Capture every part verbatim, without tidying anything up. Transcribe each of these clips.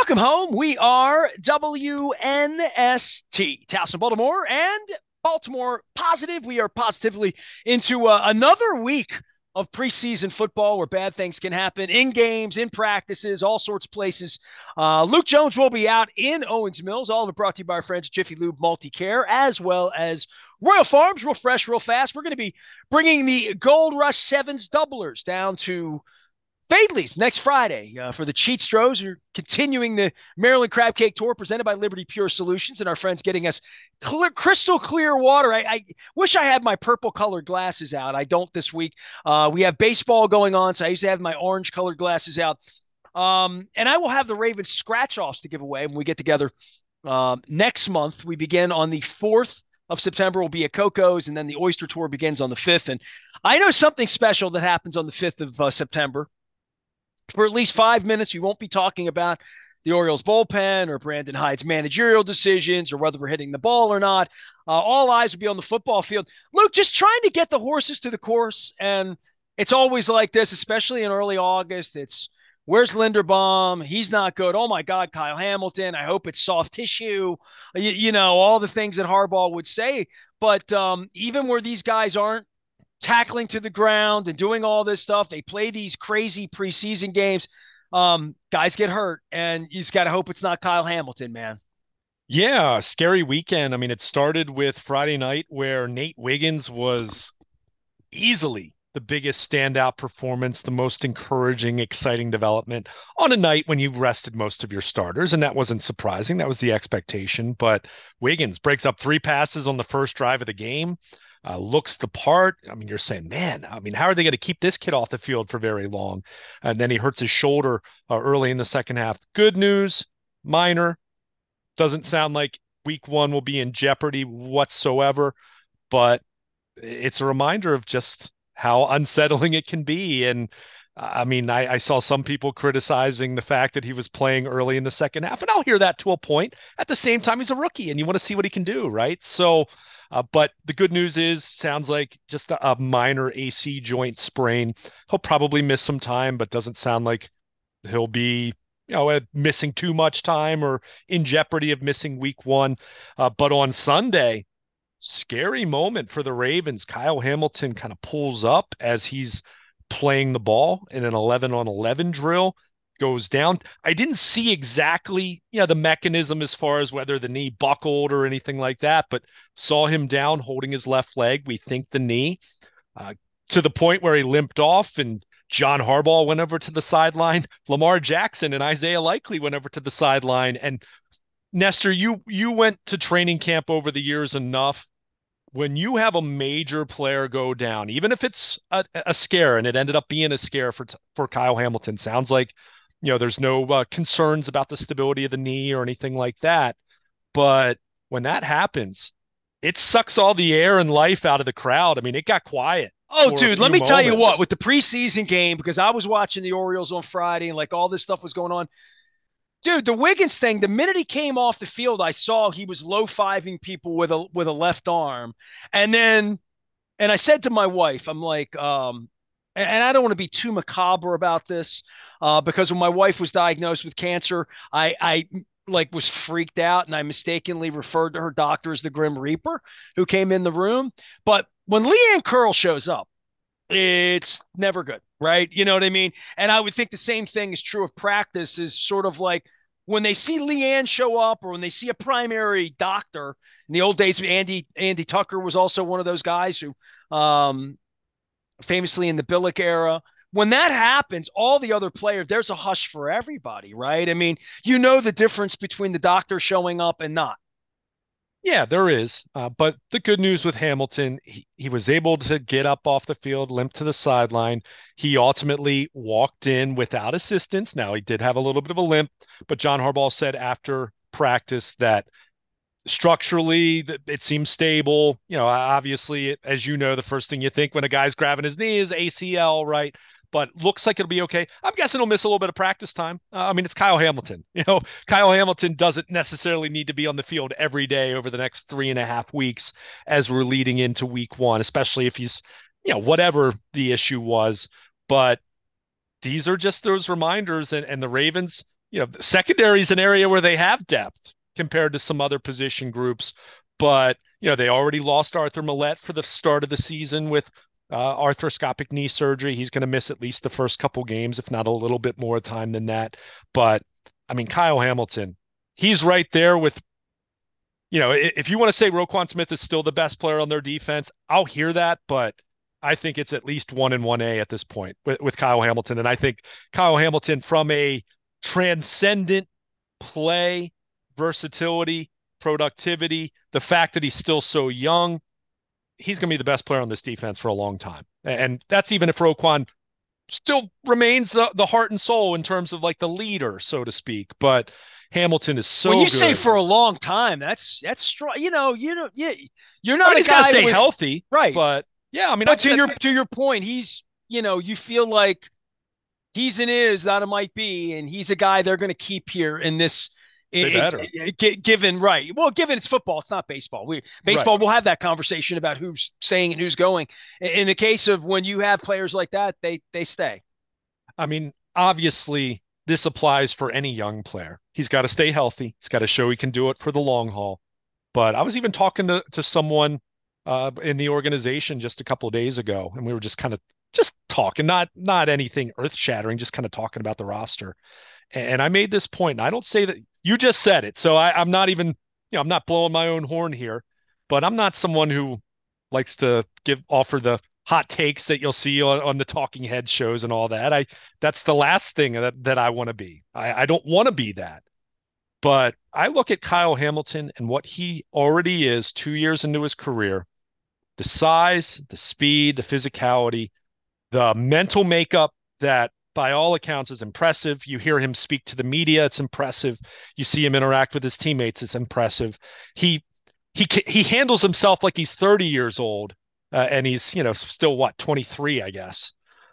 Welcome home. We are W N S T, Towson, Baltimore, and Baltimore Positive. We are positively into uh, another week of preseason football where bad things can happen in games, in practices, all sorts of places. Uh, Luke Jones will be out in Owens Mills. All of it brought to you by our friends at Jiffy Lube Multi Care, as well as Royal Farms, real fresh, real fast. We're going to be bringing the Gold Rush Sevens doublers down to Fadley's next Friday uh, for the Cheat Stros. We're continuing the Maryland Crab Cake Tour presented by Liberty Pure Solutions, and our friends getting us clear, crystal clear water. I, I wish I had my purple colored glasses out. I don't this week. Uh, we have baseball going on, so I used to have my orange colored glasses out. Um, and I will have the Ravens scratch offs to give away when we get together um, next month. We begin on the fourth of September. Will be at Coco's, and then the Oyster Tour begins on the fifth. And I know something special that happens on the fifth of uh, September. For at least five minutes, we won't be talking about the Orioles bullpen or Brandon Hyde's managerial decisions or whether we're hitting the ball or not. Uh, all eyes will be on the football field. Luke, just trying to get the horses to the course. And it's always like this, especially in early August. It's where's Linderbaum? He's not good. Oh, my God, Kyle Hamilton. I hope it's soft tissue. You, you know, all the things that Harbaugh would say. But um, even where these guys aren't tackling to the ground and doing all this stuff, they play these crazy preseason games. Um, guys get hurt, and you just got to hope it's not Kyle Hamilton, man. Yeah, scary weekend. I mean, it started with Friday night where Nate Wiggins was easily the biggest standout performance, the most encouraging, exciting development on a night when you rested most of your starters. And that wasn't surprising. That was the expectation. But Wiggins breaks up three passes on the first drive of the game, uh, looks the part. I mean, you're saying, man, I mean, how are they going to keep this kid off the field for very long? And then he hurts his shoulder uh, early in the second half. Good news, minor. Doesn't sound like week one will be in jeopardy whatsoever, but it's a reminder of just how unsettling it can be. And I mean, I, I saw some people criticizing the fact that he was playing early in the second half, and I'll hear that to a point. At the same time, he's a rookie, and you want to see what he can do, right? So, uh, but the good news is, sounds like just a, a minor A C joint sprain. He'll probably miss some time, but doesn't sound like he'll be you know, uh, missing too much time or in jeopardy of missing week one. Uh, but on Sunday, scary moment for the Ravens. Kyle Hamilton kind of pulls up as he's playing the ball in an eleven on eleven drill, goes down. I didn't see exactly, you know, the mechanism as far as whether the knee buckled or anything like that, but saw him down holding his left leg. We think the knee, uh, to the point where he limped off, and John Harbaugh went over to the sideline. Lamar Jackson and Isaiah Likely went over to the sideline. And Nestor, you you went to training camp over the years enough. When you have a major player go down, even if it's a, a scare, and it ended up being a scare for for Kyle Hamilton, sounds like you know there's no uh, concerns about the stability of the knee or anything like that. But when that happens, it sucks all the air and life out of the crowd. I mean, it got quiet Oh, for a dude, let few me tell you what, moments. with the preseason game, because I was watching the Orioles on Friday and like all this stuff was going on. Dude, the Wiggins thing, the minute he came off the field, I saw he was low fiving people with a with a left arm. And then and I said to my wife, I'm like, um, and I don't want to be too macabre about this, uh, because when my wife was diagnosed with cancer, I, I like was freaked out and I mistakenly referred to her doctor as the Grim Reaper who came in the room. But when Leanne Curl shows up, it's never good, right? You know what I mean? And I would think the same thing is true of practice, is sort of like when they see Leanne show up or when they see a primary doctor. In the old days, Andy Andy Tucker was also one of those guys who um famously in the Billick era. When that happens, all the other players, there's a hush for everybody, right? I mean, you know the difference between the doctor showing up and not. Yeah, there is. Uh, but the good news with Hamilton, he, he was able to get up off the field, limp to the sideline. He ultimately walked in without assistance. Now, he did have a little bit of a limp, but John Harbaugh said after practice that structurally it seems stable. You know, obviously, as you know, the first thing you think when a guy's grabbing his knee is A C L, right? But looks like it'll be okay. I'm guessing he'll miss a little bit of practice time. Uh, I mean, it's Kyle Hamilton. You know, Kyle Hamilton doesn't necessarily need to be on the field every day over the next three and a half weeks as we're leading into week one, especially if he's, you know, whatever the issue was. But these are just those reminders, and, and the Ravens, you know, the secondary is an area where they have depth compared to some other position groups. But, you know, they already lost Arthur Millette for the start of the season with uh, arthroscopic knee surgery. He's going to miss at least the first couple games, if not a little bit more time than that. But, I mean, Kyle Hamilton, he's right there with, you know, if you want to say Roquan Smith is still the best player on their defense, I'll hear that, but I think it's at least one and one A at this point with, with Kyle Hamilton. And I think Kyle Hamilton, from a transcendent play, versatility, productivity, the fact that he's still so young, he's going to be the best player on this defense for a long time. And that's even if Roquan still remains the, the heart and soul in terms of like the leader, so to speak. But Hamilton is so When you good. say for a long time, that's that's strong. You know, you know, yeah, you're I not mean, a he's got to guy stay with, healthy, right. but yeah, I mean, But I've to said your to your point, he's, you know, you feel like he's an is, not a might be, and he's a guy they're going to keep here in this. they It, better. it, it, given right, well, given it's football, it's not baseball. We Right. baseball, we'll have that conversation about who's staying and who's going. In the case of when you have players like that, they they stay. I mean, obviously, this applies for any young player. He's got to stay healthy. He's got to show he can do it for the long haul. But I was even talking to to someone uh, in the organization just a couple of days ago, and we were just kind of just talking, not not anything earth shattering, just kind of talking about the roster. And I made this point, and I don't say that you just said it, so I, I'm not even, you know, I'm not blowing my own horn here, but I'm not someone who likes to give offer the hot takes that you'll see on, on the talking head shows and all that. I That's the last thing that that I want to be. I, I don't want to be that. But I look at Kyle Hamilton and what he already is two years into his career, the size, the speed, the physicality, the mental makeup that by all accounts is impressive. You hear him speak to the media, it's impressive. You see him interact with his teammates, it's impressive. He he he handles himself like he's thirty years old, uh, and he's, you know, still what, twenty-three, I guess.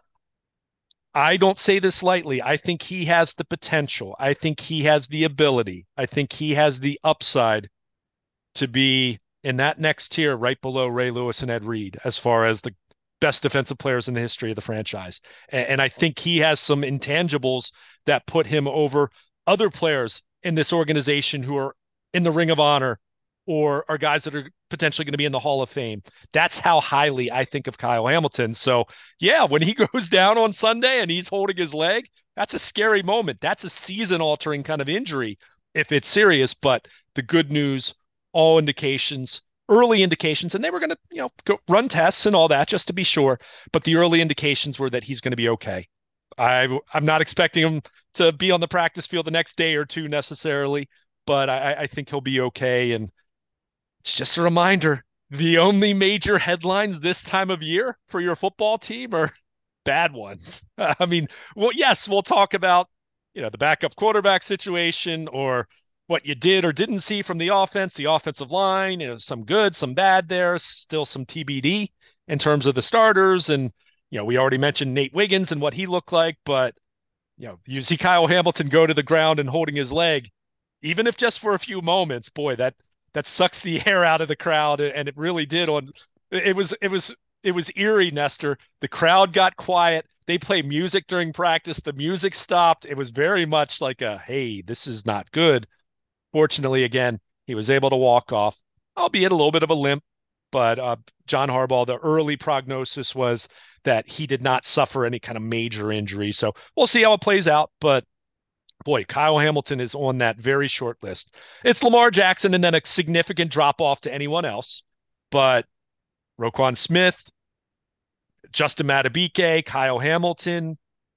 I don't say this lightly. I think he has the potential. I think he has the ability. I think he has the upside to be in that next tier right below Ray Lewis and Ed Reed as far as the best defensive players in the history of the franchise. And, and I think he has some intangibles that put him over other players in this organization who are in the Ring of Honor or are guys that are potentially going to be in the Hall of Fame. That's how highly I think of Kyle Hamilton. So, yeah, when he goes down on Sunday and he's holding his leg, that's a scary moment. That's a season-altering kind of injury if it's serious. But the good news, all indications, early indications, and they were going to, you know, go run tests and all that just to be sure. But the early indications were that he's going to be okay. I, I'm not expecting him to be on the practice field the next day or two necessarily, but I, I think he'll be okay. And it's just a reminder, the only major headlines this time of year for your football team are bad ones. I mean, well, yes, we'll talk about, you know, the backup quarterback situation or what you did or didn't see from the offense, the offensive line, you know, some good, some bad there, still some T B D in terms of the starters. And, you know, we already mentioned Nate Wiggins and what he looked like, but, you know, you see Kyle Hamilton go to the ground and holding his leg, even if just for a few moments, boy, that that sucks the air out of the crowd. And it really did on it was it was it was eerie, Nestor. The crowd got quiet. They play music during practice. The music stopped. It was very much like a, hey, this is not good. Fortunately, again, he was able to walk off, albeit a little bit of a limp. But uh, John Harbaugh, the early prognosis was that he did not suffer any kind of major injury. So we'll see how it plays out. But boy, Kyle Hamilton is on that very short list. It's Lamar Jackson and then a significant drop off to anyone else. But Roquan Smith, Justin Madubuike, Kyle Hamilton,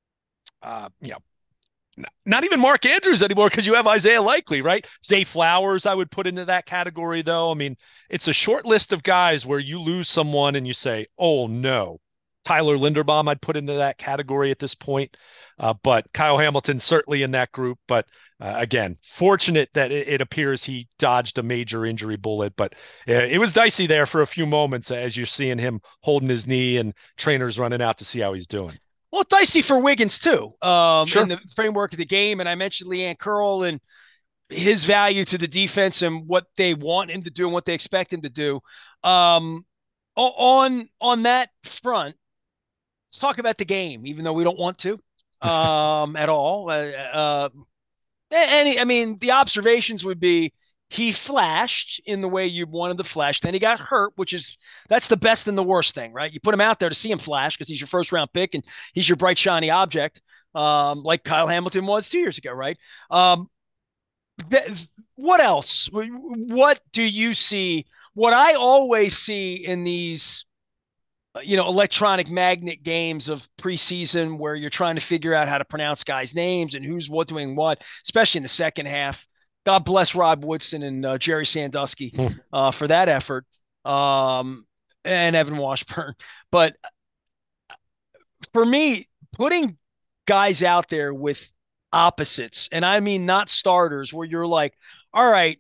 uh, you know, not even Mark Andrews anymore because you have Isaiah Likely, right? Zay Flowers, I would put into that category, though. I mean, it's a short list of guys where you lose someone and you say, oh, no. Tyler Linderbaum, I'd put into that category at this point. Uh, but Kyle Hamilton certainly in that group. But uh, again, fortunate that it, it appears he dodged a major injury bullet. But uh, it was dicey there for a few moments as you're seeing him holding his knee and trainers running out to see how he's doing. Well, dicey for Wiggins too, um, Sure. in the framework of the game. And I mentioned Leanne Curl and his value to the defense and what they want him to do and what they expect him to do. Um, on on that front, let's talk about the game, even though we don't want to um, at all. Uh, uh, Any, I mean, the observations would be he flashed in the way you wanted to flash. Then he got hurt, which is that's the best and the worst thing, right? You put him out there to see him flash because he's your first round pick and he's your bright shiny object, um, like Kyle Hamilton was two years ago, right? Um, th- what else? What do you see? What I always see in these you know, electronic magnet games of preseason where you're trying to figure out how to pronounce guys' names and who's what doing what, especially in the second half. God bless Rob Woodson and uh, Jerry Sandusky Hmm. uh, for that effort, um, and Evan Washburn. But for me, putting guys out there with opposites, and I mean not starters, where you're like, all right,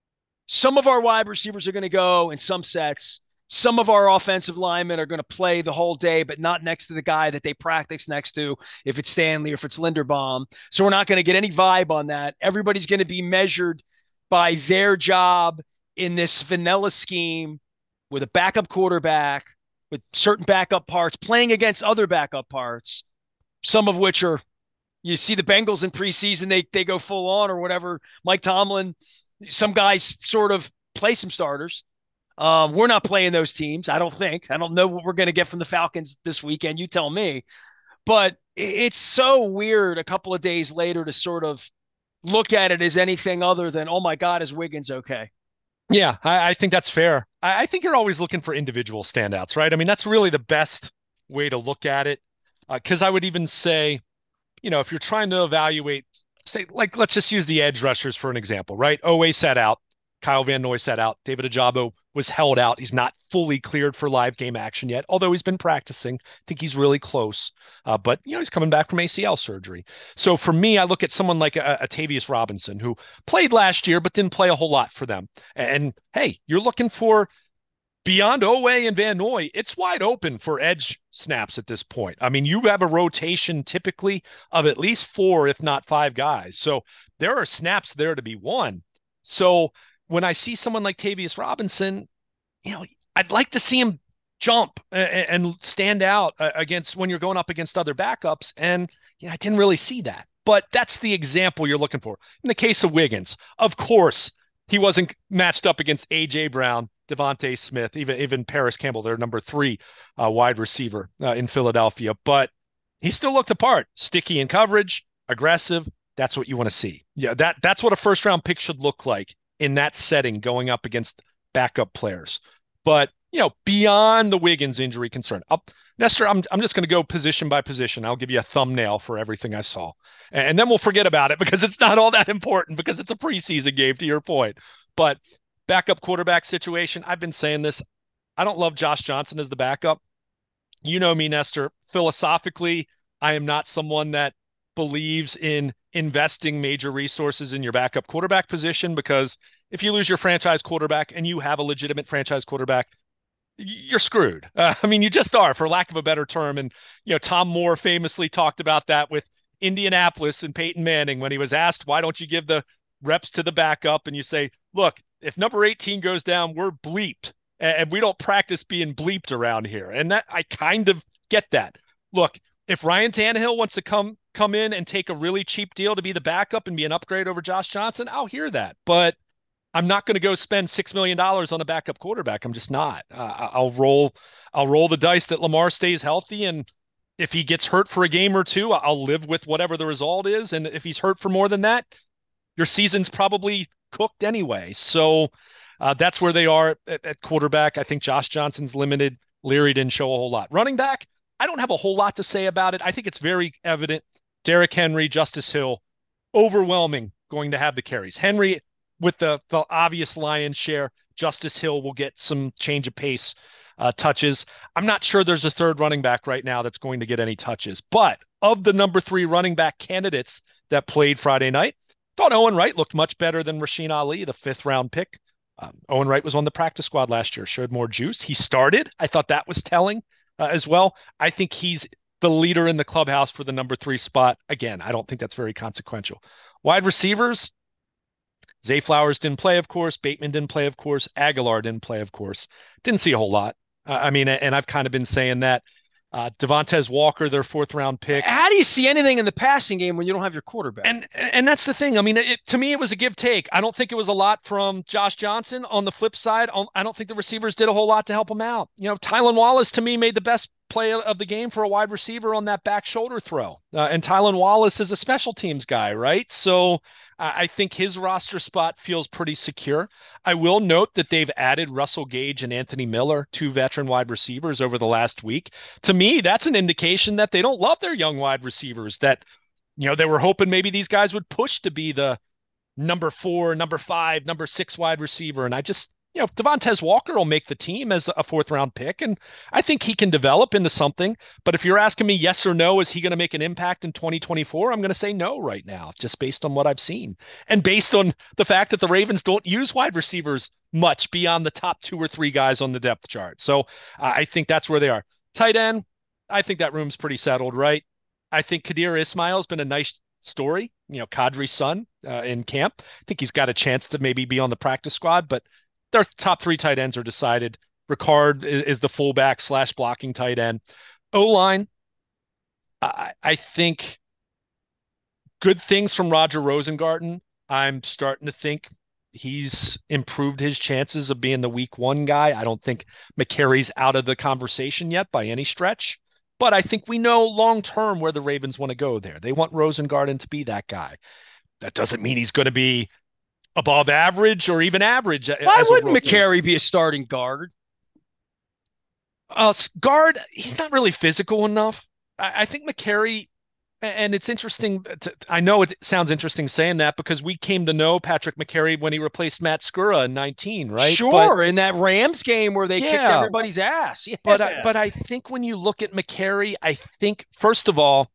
some of our wide receivers are going to go in some sets. Some of our offensive linemen are going to play the whole day, but not next to the guy that they practice next to, if it's Stanley or if it's Linderbaum. So we're not going to get any vibe on that. Everybody's going to be measured by their job in this vanilla scheme with a backup quarterback, with certain backup parts, playing against other backup parts, some of which are you see the Bengals in preseason, they they go full on or whatever. Mike Tomlin, some guys sort of play some starters. Um, we're not playing those teams. I don't think. I don't know what we're going to get from the Falcons this weekend. You tell me. But it's so weird a couple of days later to sort of look at it as anything other than, oh my God, is Wiggins okay? Yeah, I, I think that's fair. I, I think you're always looking for individual standouts, right? I mean, that's really the best way to look at it. Because uh, I would even say, you know, if you're trying to evaluate, say, like, let's just use the edge rushers for an example, right? Owe sat out, Kyle Van Noy sat out, David Ajabo was held out. He's not fully cleared for live game action yet, although he's been practicing. I think he's really close, uh, but you know he's coming back from A C L surgery. So for me, I look at someone like a, a Tavius Robinson who played last year but didn't play a whole lot for them. And, and hey, you're looking for beyond Owe and Van Noy, it's wide open for edge snaps at this point. I mean, you have a rotation typically of at least four, if not five guys. So there are snaps there to be won. So when I see someone like Tavius Robinson, you know, I'd like to see him jump and stand out against when you're going up against other backups. And you know, I didn't really see that. But that's the example you're looking for. In the case of Wiggins, of course, he wasn't matched up against A J Brown, Devontae Smith, even even Paris Campbell, their number three uh, wide receiver uh, in Philadelphia. But he still looked the part, sticky in coverage, aggressive. That's what you want to see. Yeah, that that's what a first round pick should look like in that setting, going up against backup players. But you know, beyond the Wiggins injury concern, I'll, Nestor, I'm I'm just going to go position by position. I'll give you a thumbnail for everything I saw, and then we'll forget about it because it's not all that important because it's a preseason game. To your point, but backup quarterback situation. I've been saying this. I don't love Josh Johnson as the backup. You know me, Nestor. Philosophically, I am not someone that believes in investing major resources in your backup quarterback position because if you lose your franchise quarterback and you have a legitimate franchise quarterback, you're screwed. Uh, I mean, you just are, for lack of a better term. And, you know, Tom Moore famously talked about that with Indianapolis and Peyton Manning when he was asked, why don't you give the reps to the backup? And you say, look, if number eighteen goes down, we're bleeped. And we don't practice being bleeped around here. And that I kind of get that. Look, if Ryan Tannehill wants to come come in and take a really cheap deal to be the backup and be an upgrade over Josh Johnson, I'll hear that. But I'm not going to go spend six million dollars on a backup quarterback. I'm just not. Uh, I'll roll I'll roll the dice that Lamar stays healthy, and if he gets hurt for a game or two, I'll live with whatever the result is. And if he's hurt for more than that, your season's probably cooked anyway. So uh, that's where they are at, at quarterback. I think Josh Johnson's limited. Leary didn't show a whole lot. Running back, I don't have a whole lot to say about it. I think it's very evident. Derrick Henry, Justice Hill, overwhelming going to have the carries. Henry with the, the obvious lion's share. Justice Hill will get some change of pace uh, touches. I'm not sure there's a third running back right now that's going to get any touches. But of the number three running back candidates that played Friday night, thought Owen Wright looked much better than Rasheen Ali, the fifth round pick. Um, Owen Wright was on the practice squad last year, showed more juice. He started. I thought that was telling uh, as well. I think he's the leader in the clubhouse for the number three spot. Again, I don't think that's very consequential. Wide receivers, Zay Flowers didn't play, of course. Bateman didn't play, of course. Aguilar didn't play, of course. Didn't see a whole lot. Uh, I mean, and I've kind of been saying that Uh, Devontae Walker, their fourth round pick. How do you see anything in the passing game when you don't have your quarterback? And and that's the thing. I mean, it, to me, it was a give take. I don't think it was a lot from Josh Johnson. On the flip side, I don't think the receivers did a whole lot to help him out. You know, Tylan Wallace to me made the best play of the game for a wide receiver on that back shoulder throw. Uh, and Tylan Wallace is a special teams guy, right? So uh, I think his roster spot feels pretty secure. I will note that they've added Russell Gage and Anthony Miller, two veteran wide receivers, over the last week. To me, that's an indication that they don't love their young wide receivers, that you know, they were hoping maybe these guys would push to be the number four, number five, number six wide receiver. And I just, you know, Devontae Walker will make the team as a fourth round pick. And I think he can develop into something. But if you're asking me yes or no, is he going to make an impact in twenty twenty-four? I'm going to say no right now, just based on what I've seen. And based on the fact that the Ravens don't use wide receivers much beyond the top two or three guys on the depth chart. So uh, I think that's where they are. Tight end, I think that room's pretty settled, right? I think Kadir Ismail has been a nice story, you know, Kadri's son uh, in camp. I think he's got a chance to maybe be on the practice squad, but their top three tight ends are decided. Ricard is, is the fullback slash blocking tight end. O-line, I, I think good things from Roger Rosengarten. I'm starting to think he's improved his chances of being the week one guy. I don't think McCary's out of the conversation yet by any stretch. But I think we know long term where the Ravens want to go there. They want Rosengarten to be that guy. That doesn't mean he's going to be above average or even average. Why wouldn't McCary be a starting guard? Uh, guard, he's not really physical enough. I, I think McCary, and it's interesting. To, I know it sounds interesting saying that because we came to know Patrick McCary when he replaced Matt Skura in nineteen, right? Sure, but, in that Rams game where they yeah, kicked everybody's ass. Yeah. But I, but I think when you look at McCary, I think first of all,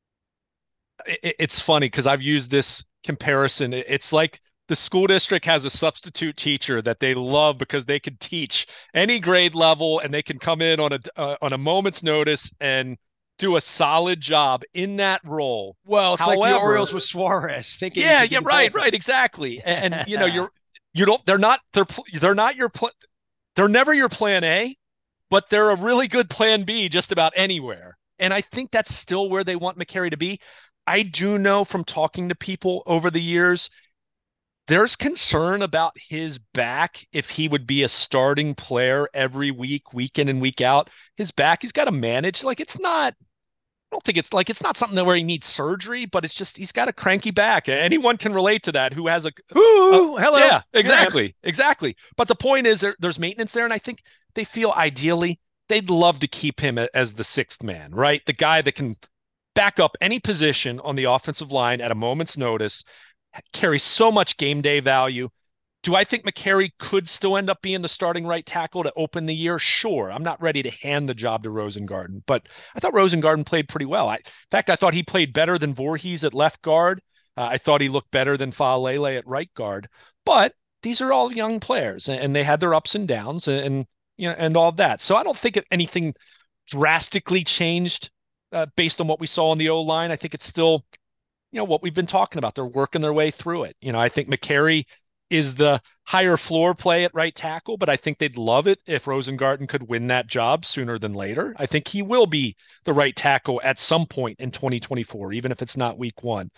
it, it's funny because I've used this comparison. It's like the school district has a substitute teacher that they love because they can teach any grade level and they can come in on a uh, on a moment's notice and do a solid job in that role. Well, it's However, like the Orioles with Suarez. Thinking yeah, yeah, right, right, exactly. And, and you know, you're you don't. They're not. They're they're not your. Pl- they're never your plan A, but they're a really good plan B just about anywhere. And I think that's still where they want McCary to be. I do know from talking to people over the years, there's concern about his back if he would be a starting player every week, week in and week out. His back, he's got to manage. Like it's not. I don't think it's like it's not something where he needs surgery, but it's just he's got a cranky back. Anyone can relate to that who has a Ooh, uh, hello. Yeah, exactly. Yeah. Exactly. But the point is there, there's maintenance there, and I think they feel ideally they'd love to keep him as the sixth man, right? The guy that can back up any position on the offensive line at a moment's notice, carries so much game day value. Do I think McCary could still end up being the starting right tackle to open the year? Sure. I'm not ready to hand the job to Rosengarten, but I thought Rosengarten played pretty well. I, in fact, I thought he played better than Voorhees at left guard. Uh, I thought he looked better than Faalele at right guard. But these are all young players, and, and they had their ups and downs, and, and you know, and all that. So I don't think anything drastically changed uh, based on what we saw on the O line. I think it's still, you know, what we've been talking about. They're working their way through it. You know, I think McCary is the higher floor play at right tackle, but I think they'd love it if Rosengarten could win that job sooner than later. I think he will be the right tackle at some point in twenty twenty-four, even if it's not week one.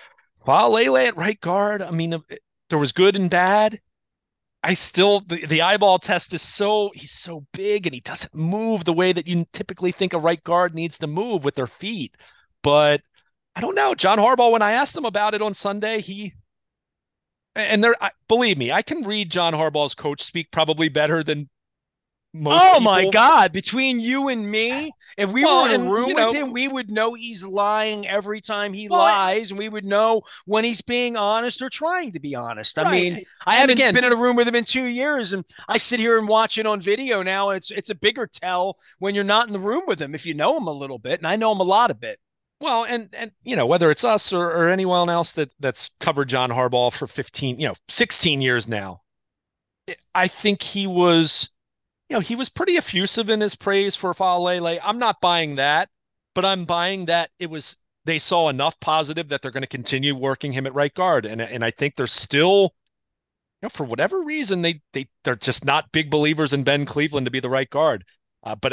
Faalele at right guard, I mean, there was good and bad. I still, the, the eyeball test is so, he's so big and he doesn't move the way that you typically think a right guard needs to move with their feet. But I don't know. John Harbaugh, when I asked him about it on Sunday, he, and there, believe me, I can read John Harbaugh's coach speak probably better than most Oh people. my God! Between you and me, if we Well, were in a and, room you with know- him, we would know he's lying every time he Well, I- lies, and we would know when he's being honest or trying to be honest. I Right. mean, I And haven't again- been in a room with him in two years, and I sit here and watch it on video now. And it's it's a bigger tell when you're not in the room with him if you know him a little bit, and I know him a lot a bit. Well, and and you know, whether it's us or, or anyone else that that's covered John Harbaugh for fifteen, you know, sixteen years now, I think he was, you know, he was pretty effusive in his praise for Faalele. I'm not buying that, but I'm buying that it was they saw enough positive that they're going to continue working him at right guard, and and I think they're still, you know, for whatever reason they they they're just not big believers in Ben Cleveland to be the right guard. Uh, but I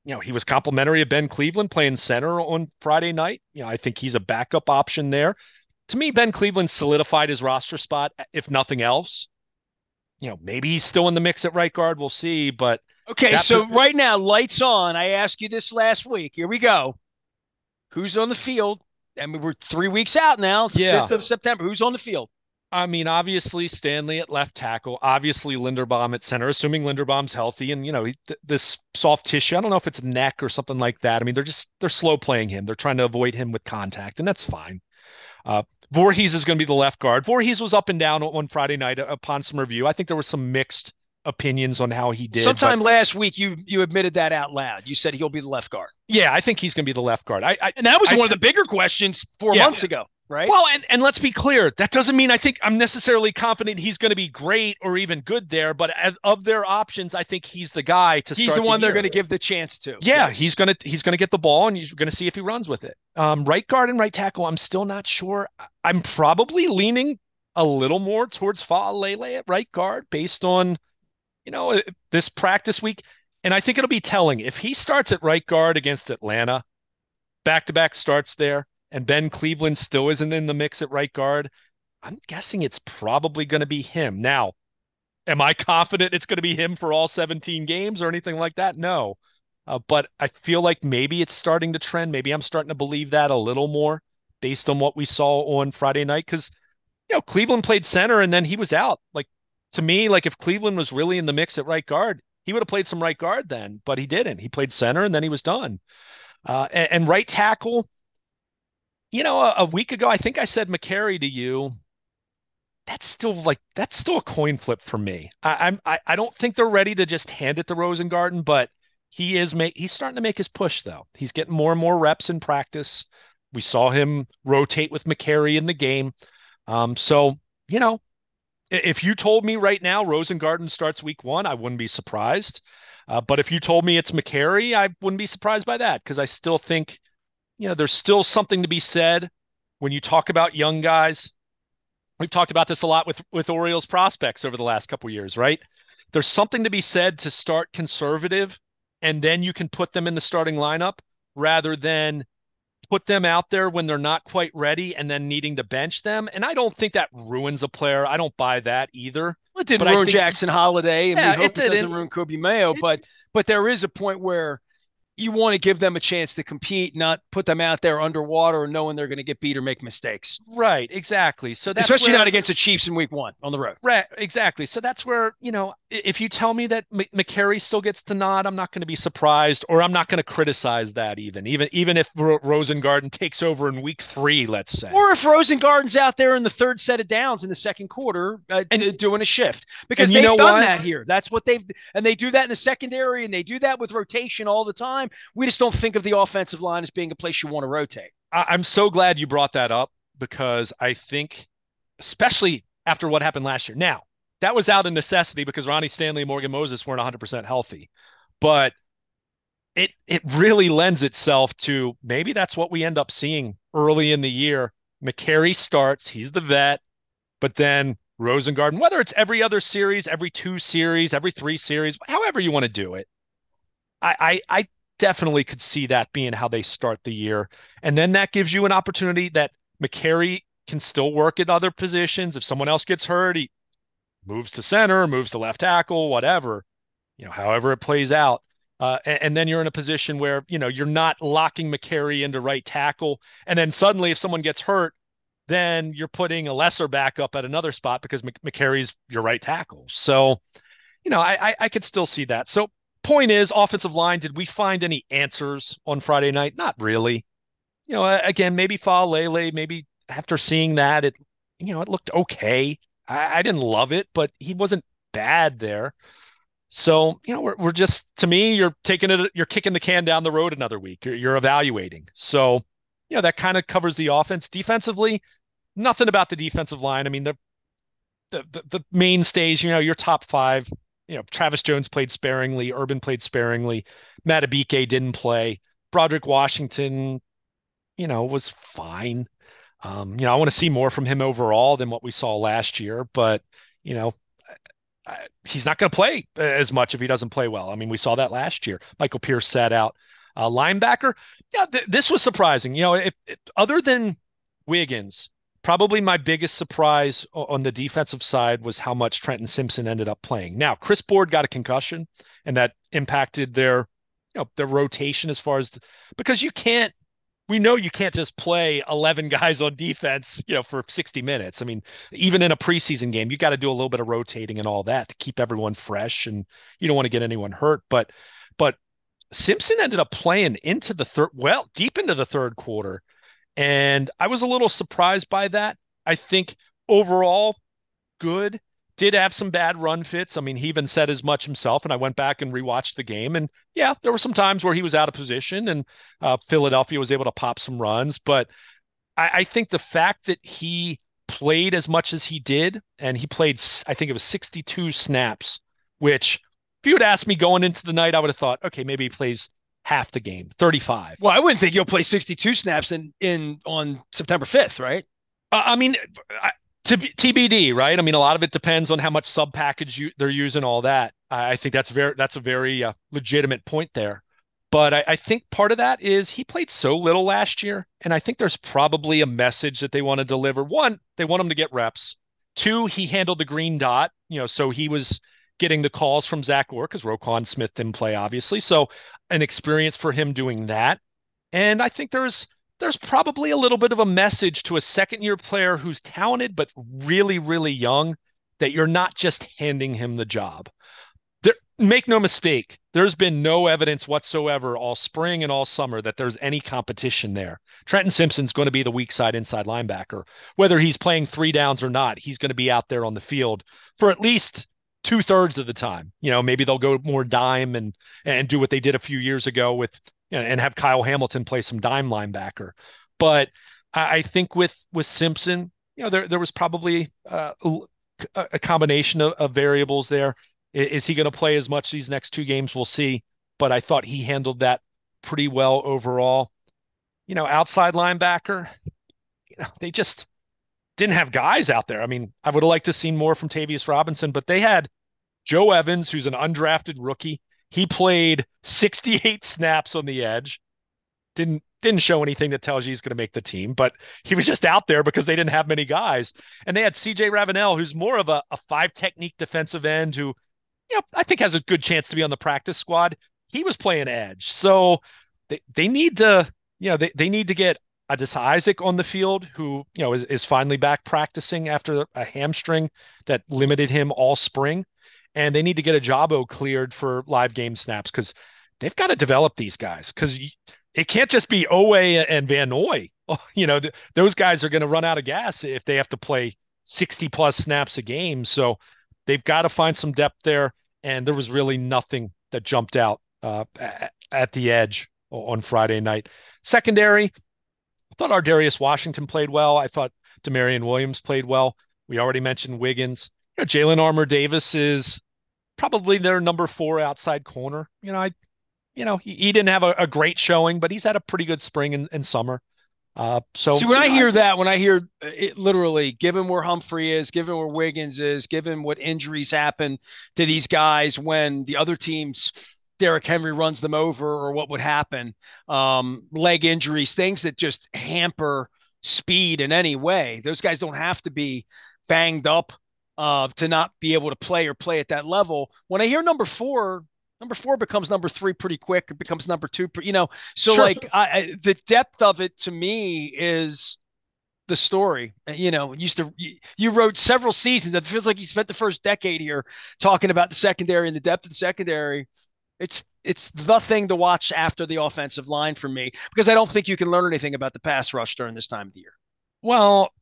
you know, he was complimentary of Ben Cleveland playing center on Friday night. You know, I think he's a backup option there. To me, Ben Cleveland solidified his roster spot, if nothing else. You know, maybe he's still in the mix at right guard. We'll see. But Okay, that, so right now, lights on. I asked you this last week. Here we go. Who's on the field? I mean, we're three weeks out now. It's the yeah, fifth of September. Who's on the field? I mean, obviously Stanley at left tackle, obviously Linderbaum at center, assuming Linderbaum's healthy. And, you know, he, th- this soft tissue, I don't know if it's neck or something like that. I mean, they're just, they're slow playing him. They're trying to avoid him with contact, and that's fine. Uh, Voorhees is going to be the left guard. Voorhees was up and down on Friday night upon some review. I think there was some mixed opinions on how he did. Sometime But last week, you you admitted that out loud. You said he'll be the left guard. yeah, I think he's going to be the left guard. I, I And that was I, one of the bigger questions four yeah. months ago, right? Well, and, and let's be clear, that doesn't mean I think I'm necessarily confident he's going to be great or even good there. But as, of their options, I think he's the guy to he's start the one the they're year. going to give the chance to. Yeah, Yes. he's gonna he's gonna get the ball, and you're gonna see if he runs with it. Um, right guard and right tackle, I'm still not sure. I- I'm probably leaning a little more towards Faalele at right guard based on, you know, uh, this practice week. And I think it'll be telling if he starts at right guard against Atlanta, back-to-back starts there, and Ben Cleveland still isn't in the mix at right guard. I'm guessing it's probably going to be him. Now, am I confident it's going to be him for all seventeen games or anything like that? No. Uh, but I feel like maybe it's starting to trend. Maybe I'm starting to believe that a little more based on what we saw on Friday night. Because, you know, Cleveland played center and then he was out. Like, to me, like if Cleveland was really in the mix at right guard, he would have played some right guard then, but he didn't. He played center and then he was done. Uh, and, and right tackle, you know, a, a week ago, I think I said McCary to you. That's still like that's still a coin flip for me. I, I'm I, I don't think they're ready to just hand it to Rosengarten, but he is make he's starting to make his push though. He's getting more and more reps in practice. We saw him rotate with McCary in the game. Um, so you know, if you told me right now Rosengarten starts week one, I wouldn't be surprised. Uh, but if you told me it's McCary, I wouldn't be surprised by that because I still think, you know, there's still something to be said when you talk about young guys. We've talked about this a lot with with Orioles prospects over the last couple of years, right? There's something to be said to start conservative, and then you can put them in the starting lineup rather than put them out there when they're not quite ready and then needing to bench them. And I don't think that ruins a player. I don't buy that either. Well, it didn't But I ruin think, Jackson Holiday, and yeah, we it hope it, doesn't didn't. ruin Kobe Mayo. It, But but there is a point where you want to give them a chance to compete, not put them out there underwater knowing they're going to get beat or make mistakes. right, exactly. So that's Especially where not against the Chiefs in week one on the road. Right, exactly. So that's where, you know, if you tell me that M- McCary still gets the nod, I'm not going to be surprised, or I'm not going to criticize that even, even, even if Ro- Rosengarten takes over in week three, let's say. Or if Rosengarten's out there in the third set of downs in the second quarter uh, And- d- doing a shift. Because and you they've know done what? that here. That's what they've and they do that in the secondary, and they do that with rotation all the time. We just don't think of the offensive line as being a place you want to rotate. I- I'm so glad you brought that up because I think, especially after what happened last year. Now, that was out of necessity because Ronnie Stanley and Morgan Moses weren't one hundred percent healthy. But it it really lends itself to maybe that's what we end up seeing early in the year. McCary starts, he's the vet, but then Rosengarten, whether it's every other series, every two series, every three series, however you want to do it, I, I I definitely could see that being how they start the year. And then that gives you an opportunity that McCary can still work at other positions. If someone else gets hurt, he moves to center, moves to left tackle, whatever, you know, however it plays out. Uh, and, and then you're in a position where, you know, you're not locking McCary into right tackle. And then suddenly if someone gets hurt, then you're putting a lesser backup at another spot because Mc- McCary's your right tackle. So, you know, I, I I could still see that. So point is, offensive line, did we find any answers on Friday night? Not really. You know, again, maybe Faalele, maybe after seeing that, it, you know, it looked okay. I, I didn't love it, but he wasn't bad there. So, you know, we're, we're just, to me, you're taking it, you're kicking the can down the road another week. You're, you're evaluating. So, you know, that kind of covers the offense. Defensively, nothing about the defensive line. I mean, the, the, the, the mainstays, you know, your top five, you know, Travis Jones played sparingly, Urban played sparingly, Matabike didn't play, Broderick Washington, you know, was fine. Um, you know, I want to see more from him overall than what we saw last year, but you know, uh, he's not going to play uh, as much if he doesn't play well. I mean, we saw that last year. Michael Pierce sat out. Uh, linebacker, yeah, th- this was surprising. You know, if, if, other than Wiggins, probably my biggest surprise on the defensive side was how much Trenton Simpson ended up playing. Now, Chris Board got a concussion, and that impacted their, you know, their rotation as far as the, because you can't we know you can't just play eleven guys on defense, you know, for sixty minutes. I mean, even in a preseason game, you got to do a little bit of rotating and all that to keep everyone fresh, and you don't want to get anyone hurt. But, but Simpson ended up playing into the third, well, deep into the third quarter, and I was a little surprised by that. I think overall, good. Did have some bad run fits. I mean, he even said as much himself. And I went back and rewatched the game. And yeah, there were some times where he was out of position and uh, Philadelphia was able to pop some runs. But I, I think the fact that he played as much as he did, and he played, I think it was sixty-two snaps, which if you had asked me going into the night, I would have thought, okay, maybe he plays half the game, thirty-five. Well, I wouldn't think you'll play sixty-two snaps in in on September fifth, right? Uh, I mean, I, to T B D, right? I mean, a lot of it depends on how much sub package you, they're using, all that. I think that's very that's a very uh, legitimate point there. But I, I think part of that is he played so little last year, and I think there's probably a message that they want to deliver. One, they want him to get reps. Two, he handled the green dot, you know, so he was getting the calls from Zach Orr because Roquan Smith didn't play, obviously. So an experience for him doing that. And I think there's there's probably a little bit of a message to a second year player who's talented but really, really young that you're not just handing him the job. There, make no mistake, there's been no evidence whatsoever all spring and all summer that there's any competition there. Trenton Simpson's going to be the weak side inside linebacker. Whether he's playing three downs or not, he's going to be out there on the field for at least two thirds of the time. You know, maybe they'll go more dime and and do what they did a few years ago with, you know, and have Kyle Hamilton play some dime linebacker. But I, I think with with Simpson, you know, there there was probably uh, a, a combination of, of variables there. Is, is he going to play as much these next two games? We'll see. But I thought he handled that pretty well overall. You know, outside linebacker, you know, they just didn't have guys out there. I mean, I would have liked to see more from Tavius Robinson, but they had Joe Evans, who's an undrafted rookie. He played sixty-eight snaps on the edge. Didn't didn't show anything that tells you he's going to make the team, but he was just out there because they didn't have many guys. And they had C J Ravenel, who's more of a, a five technique defensive end who, you know, I think has a good chance to be on the practice squad. He was playing edge. So they, they need to, you know, they, they need to get Adisa Isaac on the field, who, you know, is, is finally back practicing after a hamstring that limited him all spring. And they need to get a Jabo cleared for live game snaps because they've got to develop these guys because it can't just be Owe and Van Noy. You know, th- those guys are going to run out of gas if they have to play sixty plus snaps a game. So they've got to find some depth there. And there was really nothing that jumped out uh, at, at the edge on Friday night. Secondary, I thought Ardarius Washington played well. I thought Demarion Williams played well. We already mentioned Wiggins. You know, Jalen Armour Davis is probably their number four outside corner. You know, I, you know, he, he didn't have a, a great showing, but he's had a pretty good spring and, and summer. Uh, so See, when I know, hear I, that, when I hear it literally, given where Humphrey is, given where Wiggins is, given what injuries happen to these guys when the other teams, Derrick Henry runs them over or what would happen, um, leg injuries, things that just hamper speed in any way. Those guys don't have to be banged up uh, to not be able to play or play at that level. When I hear number four, number four becomes number three pretty quick. It becomes number two, you know. So sure. like I, I, the depth of it to me is the story. You know, used to you, you wrote several seasons. It feels like you spent the first decade here talking about the secondary and the depth of the secondary. It's it's the thing to watch after the offensive line for me because I don't think you can learn anything about the pass rush during this time of the year. Well,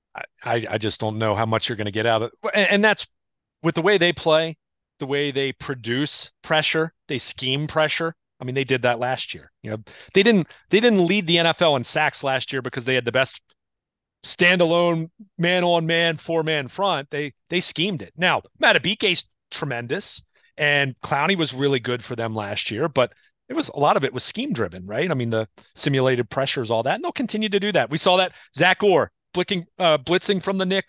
I I just don't know how much you're going to get out of it, and, and that's with the way they play. The way they produce pressure, they scheme pressure. I mean, they did that last year. You know, they didn't they didn't lead the N F L in sacks last year because they had the best standalone man-on-man four-man front. They they schemed it. Now, Matabike's tremendous, and Clowney was really good for them last year, but it was a lot of it was scheme driven, right? I mean, the simulated pressures, all that, and they'll continue to do that. We saw that Zach Orr blicking, uh, blitzing from the nickel.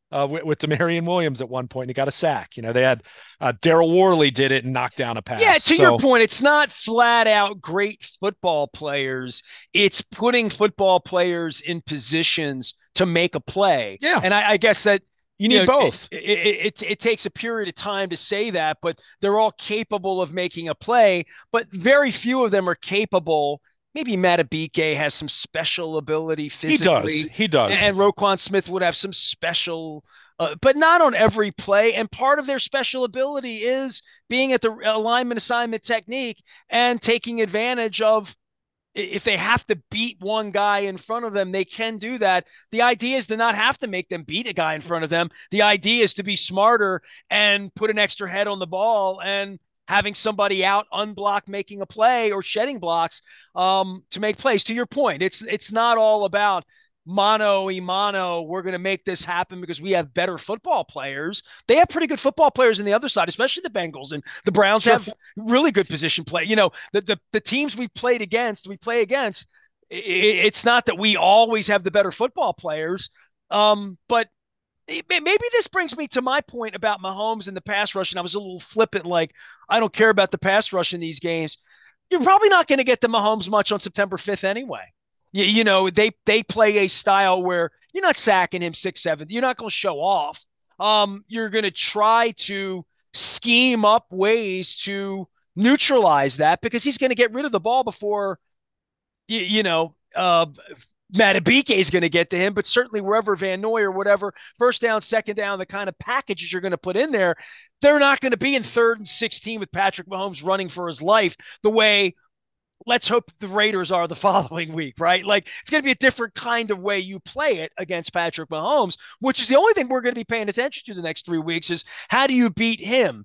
uh, with, with Demarion Williams at one point, and he got a sack. You know, they had uh, Daryl Worley did it and knocked down a Yeah, pass. to your So point, it's not flat out great football players. It's putting football players in positions to make a play. yeah, And I, I guess that, you you need know, it, both. it, it, it takes a period of time to say that, but they're all capable of making a play, but very few of them are capable. Maybe Matabike has some special ability He does. physically, He does. and Roquan Smith would have some special, uh, but not on every play. And part of their special ability is being at the alignment assignment technique and taking advantage of, if they have to beat one guy in front of them, they can do that. The idea is to not have to make them beat a guy in front of them. The idea is to be smarter and put an extra head on the ball and having somebody out unblocked making a play or shedding blocks um, to make plays. To your point, it's it's not all about mano y mano. We're going to make this happen because we have better football players. They have pretty good football players on the other side, especially the Bengals, and the Browns Sure. have really good position play. You know, the the, the teams we played against, we play against. It's not that we always have the better football players, um, but maybe this brings me to my point about Mahomes and the pass rush. And I was a little flippant, like I don't care about the pass rush in these games. You're probably not going to get the Mahomes much on September fifth anyway. You, you know, they they play a style where you're not sacking him six, seven. You're not going to show off. Um, you're going to try to scheme up ways to neutralize that because he's going to get rid of the ball before, you, you know, uh, Matabike is going to get to him, but certainly wherever Van Noy or whatever, first down, second down, the kind of packages you're going to put in there, they're not going to be in third and sixteen with Patrick Mahomes running for his life the way let's hope the Raiders are the following week, right? Like it's going to be a different kind of way you play it against Patrick Mahomes, which is the only thing we're going to be paying attention to the next three weeks is how do you beat him?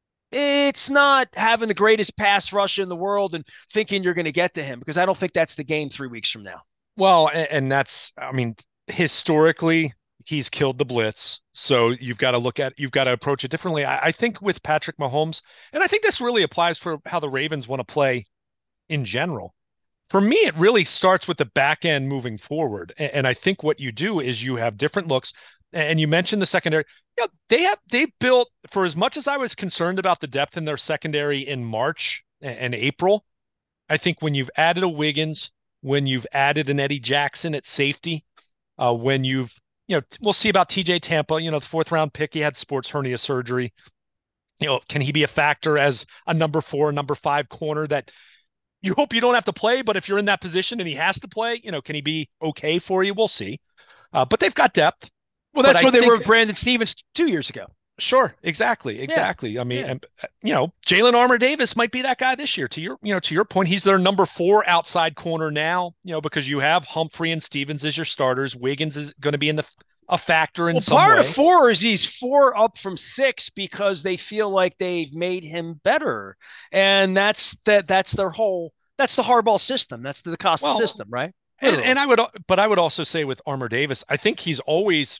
It's not having the greatest pass rush in the world and thinking you're going to get to him because I don't think that's the game three weeks from now. Well, and, and that's, I mean, historically, he's killed the blitz. So you've got to look at, you've got to approach it differently. I, I think with Patrick Mahomes, and I think this really applies for how the Ravens want to play in general. For me, it really starts with the back end moving forward. And, and I think what you do is you have different looks. And you mentioned the secondary. Yeah, they have they built for as much as I was concerned about the depth in their secondary in March and, and April. I think when you've added a Wiggins, when you've added an Eddie Jackson at safety, uh, when you've, you know, we'll see about T J Tampa, you know, the fourth round pick, he had sports hernia surgery. You know, can he be a factor as a number four, number five corner that you hope you don't have to play, but if you're in that position and he has to play, you know, can he be okay for you? We'll see. Uh, but they've got depth. Well, that's but what I they were think with Brandon Stevens two years ago. Sure, exactly, Yeah. exactly. I mean, Yeah. and, you know, Jalen Armour Davis might be that guy this year. To your, you know, to your point, he's their number four outside corner now. You know, because you have Humphrey and Stevens as your starters. Wiggins is going to be in the a factor in Well, some part way. of four is he's four up from six because they feel like they've made him better, and that's that. That's their whole. That's the hardball system. That's the Costa Well, system, right? and, and I would, but I would also say with Armour Davis, I think he's always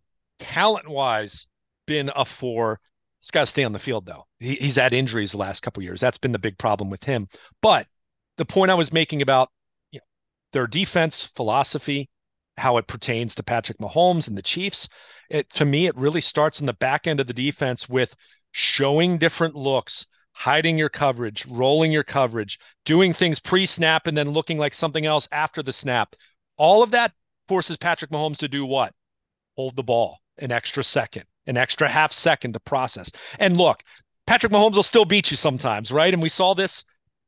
talent wise been a four. He's got to stay on the field though. He, he's had injuries the last couple of years. That's been the big problem with him. But the point I was making about, you know, their defense philosophy, how it pertains to Patrick Mahomes and the Chiefs, it to me it really starts in the back end of the defense with showing different looks, hiding your coverage, rolling your coverage, doing things pre-snap and then looking like something else after the snap. All of that forces Patrick Mahomes to do what? Hold the ball an extra second, an extra half second to process. And look, Patrick Mahomes will still beat you sometimes, right? And we saw this.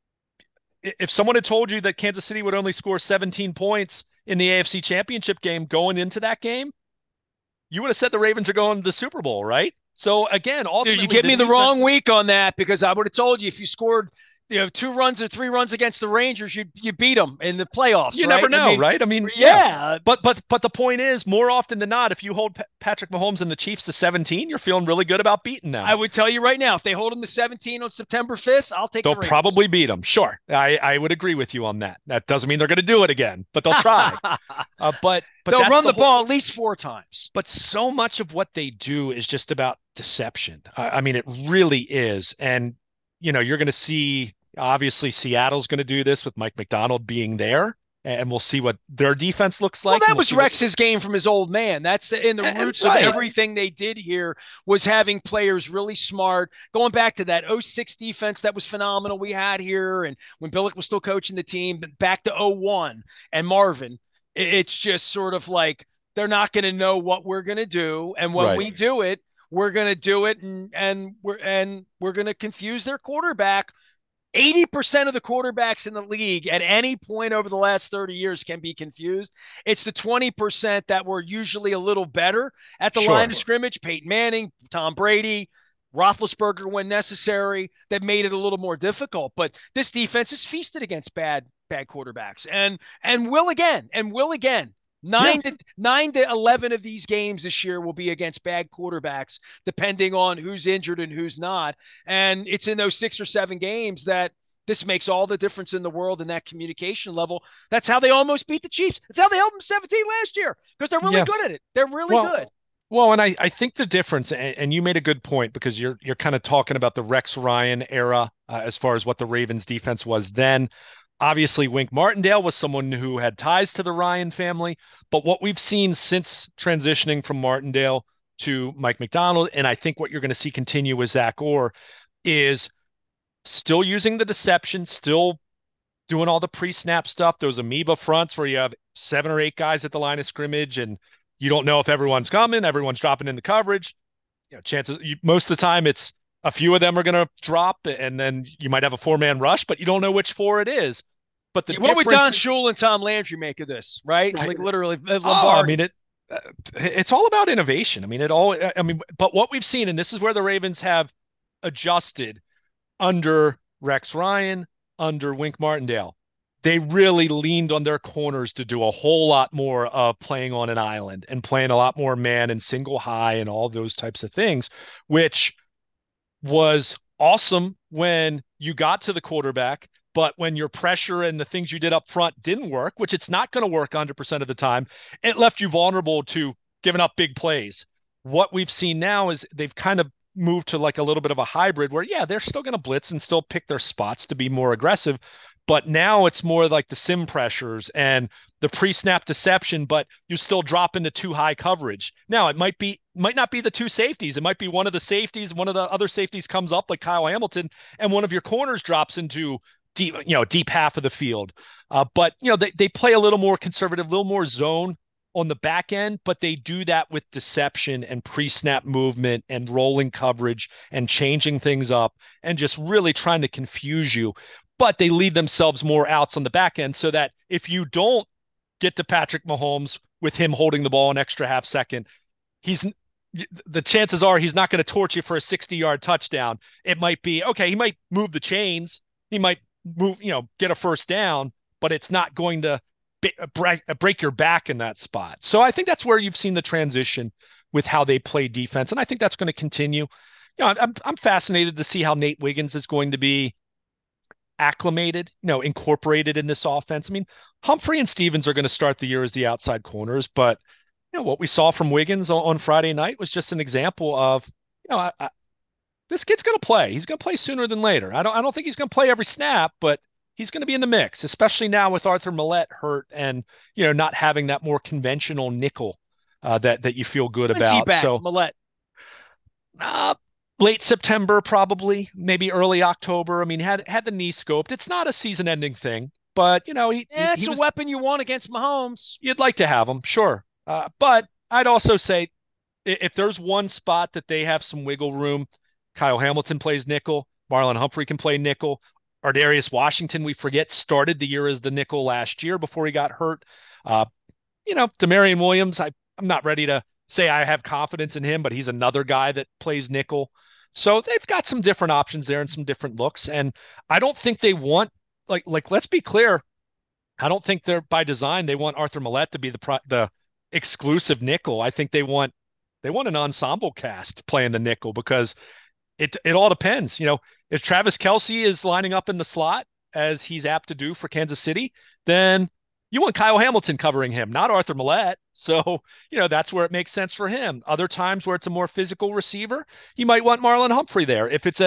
If someone had told you that Kansas City would only score seventeen points in the A F C Championship game going into that game, you would have said the Ravens are going to the Super Bowl, right? So again, ultimately, Dude, you get the me the defense, wrong week on that because I would have told you if you scored, you know, two runs or three runs against the Rangers, you you beat them in the playoffs. you right? never know, I mean, right? I mean, yeah. yeah. But but but the point is, more often than not, if you hold P- Patrick Mahomes and the Chiefs to seventeen, you're feeling really good about beating them. I would tell you right now, if they hold them to seventeen on September fifth, I'll take They'll the Ravens. probably beat them. Sure, I I would agree with you on that. That doesn't mean they're going to do it again, but they'll try. uh, but but they'll that's run the, the, whole, ball at least four times. But so much of what they do is just about deception. I, I mean, it really is. And you know, you're going to see. Obviously, Seattle's going to do this with Mike McDonald being there. and we'll see what their defense looks Well, like, and that we'll was see what. Rex's game from his old man. That's the in the And, and roots of right, everything they did here was having players really smart. Going back to that oh six defense that was phenomenal we had here, and when Billick was still coaching the team, back to oh one and Marvin, it's just sort of like they're not going to know what we're going to do, and when right. we do it, we're going to do it, and and we're and we're going to confuse their quarterback. eighty percent of the quarterbacks in the league at any point over the last thirty years can be confused. It's the twenty percent that were usually a little better at the line Sure. of scrimmage. Peyton Manning, Tom Brady, Roethlisberger when necessary, that made it a little more difficult. But this defense is feasted against bad bad quarterbacks, and and will again, and will again. Yeah. Nine to nine to eleven of these games this year will be against bad quarterbacks, depending on who's injured and who's not. And it's in those six or seven games that this makes all the difference in the world in that communication level. That's how they almost beat the Chiefs. That's how they held them seventeen last year because they're really Yeah. good at it. They're really Well, good. well, and I, I think the difference, and, and you made a good point because you're you're kind of talking about the Rex Ryan era uh, as far as what the Ravens defense was then. Obviously, Wink Martindale was someone who had ties to the Ryan family, but what we've seen since transitioning from Martindale to Mike Macdonald, and I think what you're going to see continue with Zach Orr, is still using the deception, still doing all the pre-snap stuff, those amoeba fronts where you have seven or eight guys at the line of scrimmage and you don't know if everyone's coming, everyone's dropping into coverage. You know, chances you, most of the time it's a few of them are going to drop and then you might have a four-man rush, but you don't know which four it is. But the What would Don difference, Shula and Tom Landry make of this, right? right? Like literally uh, Oh, I mean Lombardi. it. uh, It's all about innovation. I mean, it all. I mean, but what we've seen, and this is where the Ravens have adjusted under Rex Ryan, under Wink Martindale. They really leaned on their corners to do a whole lot more of playing on an island and playing a lot more man and single high and all those types of things, which was awesome when you got to the quarterback. But when your pressure and the things you did up front didn't work, which it's not going to work one hundred percent of the time, it left you vulnerable to giving up big plays. What we've seen now is they've kind of moved to like a little bit of a hybrid where, yeah, they're still going to blitz and still pick their spots to be more aggressive. But now it's more like the sim pressures and the pre-snap deception, but you still drop into too high coverage. Now it might be might not be the two safeties. It might be one of the safeties, one of the other safeties comes up like Kyle Hamilton, and one of your corners drops into deep, you know, deep half of the field. Uh, but you know, they, they play a little more conservative, a little more zone on the back end, but they do that with deception and pre-snap movement and rolling coverage and changing things up and just really trying to confuse you. But they leave themselves more outs on the back end so that if you don't get to Patrick Mahomes with him holding the ball an extra half second, he's the chances are he's not going to torch you for a sixty yard touchdown. It might be, okay, he might move the chains. He might move, you know, get a first down, but it's not going to break, break your back in that spot. So I think that's where you've seen the transition with how they play defense. And I think that's going to continue. You know, I'm, I'm fascinated to see how Nate Wiggins is going to be acclimated, you know, incorporated in this offense. I mean, Humphrey and Stevens are going to start the year as the outside corners, but you know what we saw from Wiggins on, on Friday night was just an example of, you know, I, I, this kid's going to play. He's going to play sooner than later. I don't, I don't think he's going to play every snap, but he's going to be in the mix, especially now with Arthur Millette hurt and you know not having that more conventional nickel uh, that that you feel good When's he about. back, So Millette? uh, late September, probably, maybe early October. I mean, had had the knee scoped. It's not a season-ending thing, but you know, he he, Yeah, it's he a was. weapon you want against Mahomes. You'd like to have him, sure, uh, but I'd also say if there's one spot that they have some wiggle room, Kyle Hamilton plays nickel, Marlon Humphrey can play nickel. Ardarius Washington, we forget, started the year as the nickel last year before he got hurt. Uh, you know, Demarion Williams, I, I'm not ready to say I have confidence in him, but he's another guy that plays nickel. So they've got some different options there and some different looks. And I don't think they want, like, like let's be clear, I don't think they're by design they want Arthur Millette to be the pro, the exclusive nickel. I think they want they want an ensemble cast playing the nickel because it it all depends. You know, if Travis Kelce is lining up in the slot as he's apt to do for Kansas City, then you want Kyle Hamilton covering him, not Arthur Millette. So, you know, that's where it makes sense for him. Other times where it's a more physical receiver, you might want Marlon Humphrey there. If it's a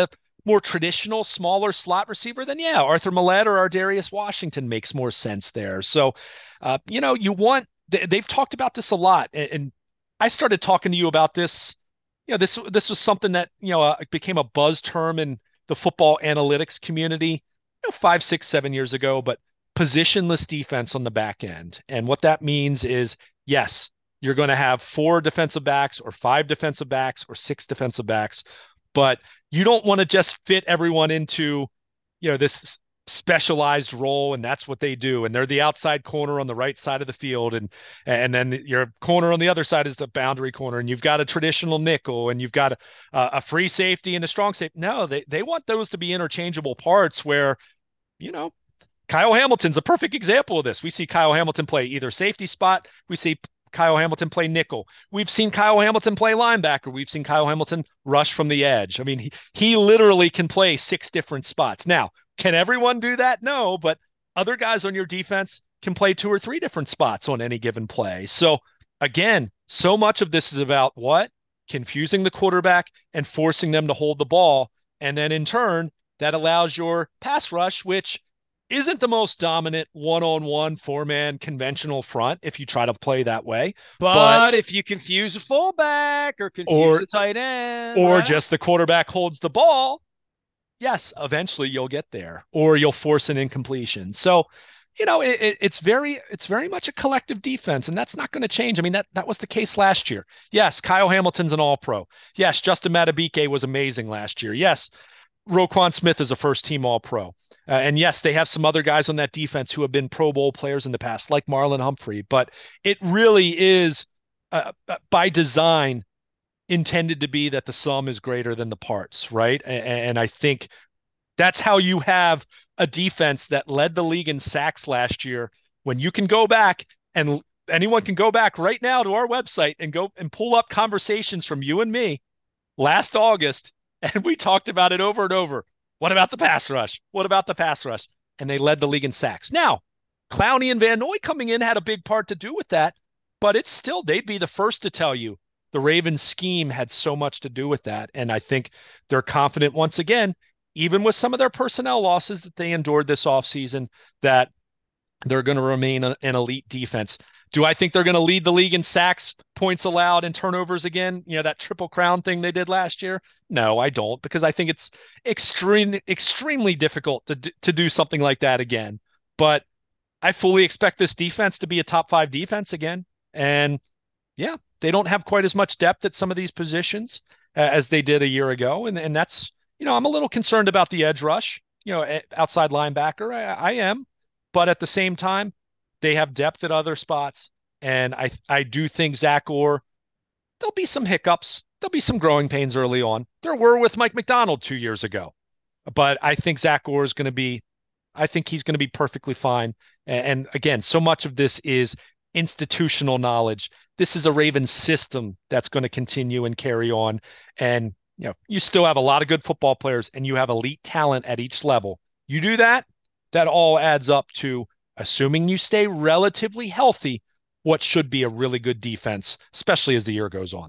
more traditional, smaller slot receiver, then yeah, Arthur Millette or Ardarius Washington makes more sense there. So, uh, you know, you want they, they've talked about this a lot, and, and I started talking to you about this. You know, this this was something that you know uh, became a buzz term in the football analytics community, you know, five, six, seven years ago. But positionless defense on the back end, and what that means is yes, you're going to have four defensive backs or five defensive backs or six defensive backs, but you don't want to just fit everyone into, you know, this specialized role and that's what they do. And they're the outside corner on the right side of the field. And and then your corner on the other side is the boundary corner. And you've got a traditional nickel and you've got a, a free safety and a strong safety. No, they, they want those to be interchangeable parts where, you know, Kyle Hamilton's a perfect example of this. We see Kyle Hamilton play either safety spot. We see Kyle Hamilton play nickel. We've seen Kyle Hamilton play linebacker. We've seen Kyle Hamilton rush from the edge. I mean, he, he literally can play six different spots. Now, can everyone do that? No, but other guys on your defense can play two or three different spots on any given play. So again, so much of this is about what? Confusing the quarterback and forcing them to hold the ball. And then in turn, that allows your pass rush, which isn't the most dominant one-on-one four-man conventional front if you try to play that way. But, but if you confuse a fullback or confuse or, a tight end, or right? just the quarterback holds the ball, yes, eventually you'll get there, or you'll force an incompletion. So, you know, it, it, it's very, it's very much a collective defense, and that's not going to change. I mean, that that was the case last year. Yes, Kyle Hamilton's an All-Pro. Yes, Justin Madubuike was amazing last year. Yes, Roquan Smith is a first-team All-Pro. Uh, and yes, they have some other guys on that defense who have been Pro Bowl players in the past, like Marlon Humphrey. But it really is, uh, by design, intended to be that the sum is greater than the parts, right? And, and I think that's how you have a defense that led the league in sacks last year. When you can go back, and anyone can go back right now to our website and go and pull up conversations from you and me last August, and we talked about it over and over. What about the pass rush? What about the pass rush? And they led the league in sacks. Now, Clowney and Van Noy coming in had a big part to do with that, but it's still, they'd be the first to tell you the Ravens scheme had so much to do with that. And I think they're confident once again, even with some of their personnel losses that they endured this offseason, that they're going to remain a, an elite defense. Do I think they're going to lead the league in sacks, points allowed, and turnovers again? You know, that triple crown thing they did last year? No, I don't, because I think it's extreme, extremely difficult to, to do something like that again. But I fully expect this defense to be a top five defense again. And yeah, they don't have quite as much depth at some of these positions uh, as they did a year ago. And, and that's, you know, I'm a little concerned about the edge rush, you know, outside linebacker. I, I am. But at the same time, they have depth at other spots. And I I do think Zach Orr, there'll be some hiccups. There'll be some growing pains early on. There were with Mike Macdonald two years ago. But I think Zach Orr is going to be, I think he's going to be perfectly fine. And, and again, so much of this is institutional knowledge. This is a Ravens system that's going to continue and carry on. And, you know, you still have a lot of good football players and you have elite talent at each level. You do that, that all adds up to, assuming you stay relatively healthy, what should be a really good defense, especially as the year goes on.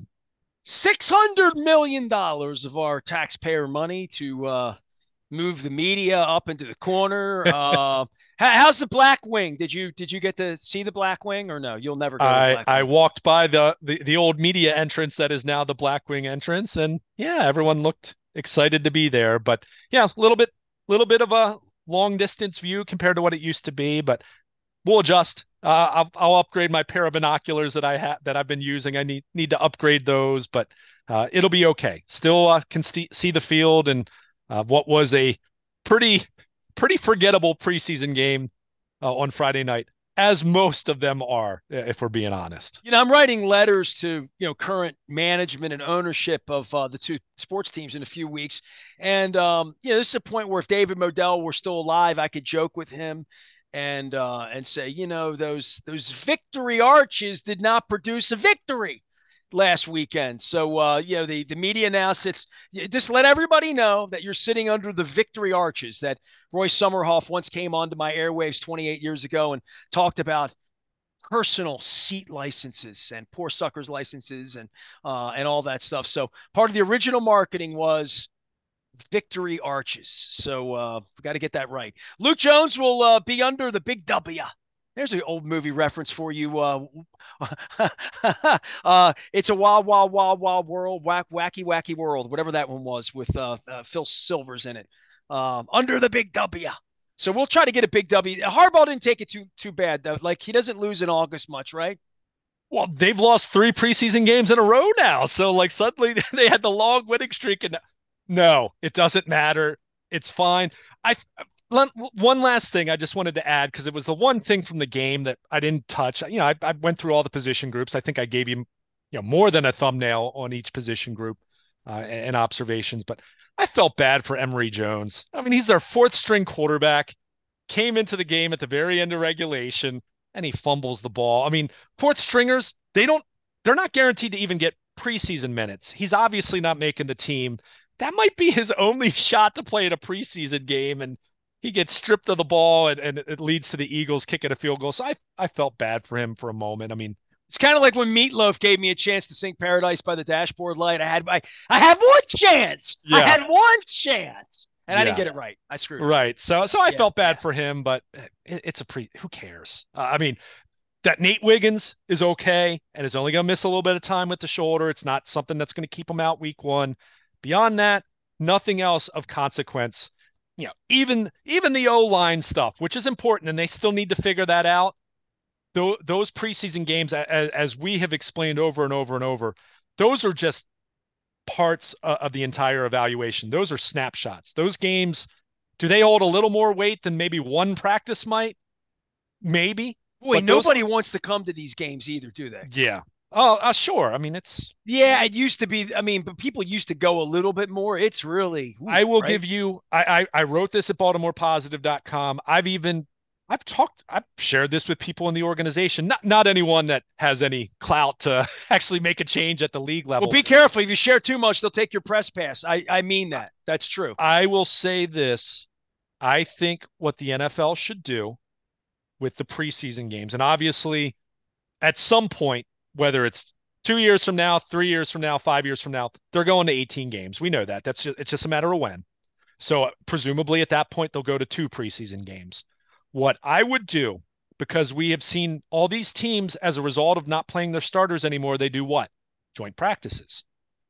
six hundred million dollars of our taxpayer money to uh, move the media up into the corner. uh, how's the Black Wing? Did you did you get to see the Black Wing or no? You'll never go to the Black I, Wing. I walked by the, the, the old media entrance that is now the Black Wing entrance, and yeah, everyone looked excited to be there. But yeah, a little bit, little bit of a long distance view compared to what it used to be, but we'll adjust. Uh, I'll, I'll upgrade my pair of binoculars that I have that I've been using. I need need to upgrade those, but uh, it'll be okay. Still uh, can st- see the field and uh, what was a pretty pretty forgettable preseason game uh, on Friday night, as most of them are, if we're being honest. You know, I'm writing letters to, you know, current management and ownership of uh, the two sports teams in a few weeks. And, um, you know, this is a point where if David Modell were still alive, I could joke with him and uh, and say, you know, those those victory arches did not produce a victory last weekend. So, uh, you know, the, the media now sits, just let everybody know that you're sitting under the victory arches that Roy Summerhoff once came onto my airwaves twenty-eight years ago and talked about personal seat licenses and poor suckers licenses and, uh, and all that stuff. So part of the original marketing was Victory Arches. So uh, we got to get that right. Luke Jones will uh, be under the big W. There's an old movie reference for you. Uh, uh, it's a wild, wild, wild, wild world, whack, wacky, wacky world, whatever that one was with uh, uh, Phil Silvers in it. Um, under the big W. So we'll try to get a big W. Harbaugh didn't take it too too bad though. Like he doesn't lose in August much, right? Well, they've lost three preseason games in a row now. So like suddenly they had the long winning streak and no, it doesn't matter. It's fine. I one last thing I just wanted to add because it was the one thing from the game that I didn't touch. You know, I, I went through all the position groups. I think I gave you, you know, more than a thumbnail on each position group uh, and, and observations, but I felt bad for Emory Jones. I mean, he's their fourth string quarterback, came into the game at the very end of regulation, and he fumbles the ball. I mean, fourth stringers, they don't, they're not guaranteed to even get preseason minutes. He's obviously not making the team. That might be his only shot to play in a preseason game, and he gets stripped of the ball, and, and it leads to the Eagles kicking a field goal. So I, I felt bad for him for a moment. I mean, it's kind of like when Meatloaf gave me a chance to sing "Paradise by the Dashboard Light." I had my, I had one chance. Yeah. I had one chance, and yeah. I didn't get it right. I screwed. Right. It. So, so I yeah, felt bad yeah. for him, but it, it's a pre. Who cares? Uh, I mean, that Nate Wiggins is okay, and is only going to miss a little bit of time with the shoulder. It's not something that's going to keep him out week one. Beyond that, nothing else of consequence. You know, even even the O-line stuff, which is important, and they still need to figure that out. Th- those preseason games, as, as we have explained over and over and over, those are just parts uh, of the entire evaluation. Those are snapshots. Those games, do they hold a little more weight than maybe one practice might? Maybe. Boy, nobody those... wants to come to these games either, do they? Yeah. Oh, uh, sure. I mean, it's yeah. It used to be. I mean, but people used to go a little bit more. It's really. Ooh, I will right? give you. I, I I wrote this at Baltimore Positive dot com. I've even I've talked. I've shared this with people in the organization. Not not anyone that has any clout to actually make a change at the league level. Well, be careful. If you share too much, they'll take your press pass. I I mean that. That's true. I will say this. I think what the N F L should do with the preseason games, and obviously, at some point, whether it's two years from now, three years from now, five years from now, they're going to eighteen games. We know that. That's just, it's just a matter of when. So presumably at that point, they'll go to two preseason games. What I would do, because we have seen all these teams as a result of not playing their starters anymore, they do what? Joint practices.